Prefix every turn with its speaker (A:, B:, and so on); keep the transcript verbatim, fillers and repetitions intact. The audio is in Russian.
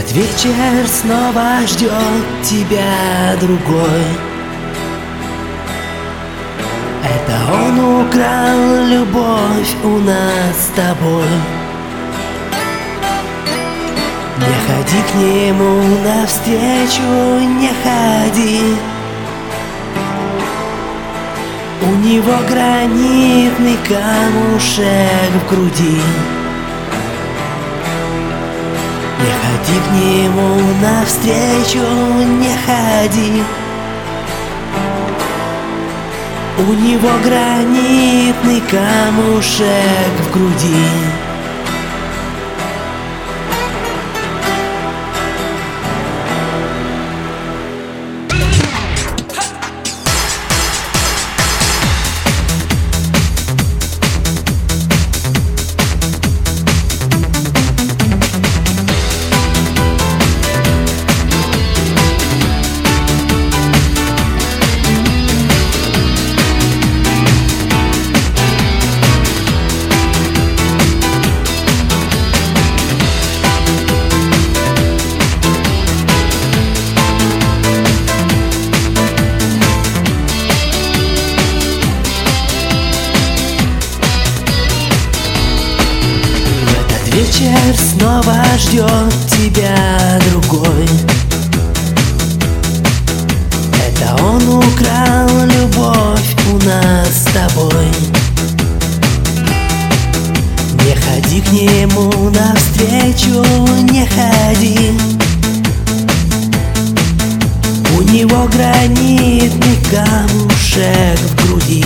A: Этот вечер снова ждет тебя другой. Это он украл любовь у нас с тобой. Не ходи к нему навстречу, не ходи. У него гранитный камушек в груди. Не ходи к нему навстречу, не ходи. У него гранитный камушек в груди. Вечер снова ждет тебя другой. Это он украл любовь у нас с тобой. Не ходи к нему навстречу, не ходи. У него гранитный камушек в груди.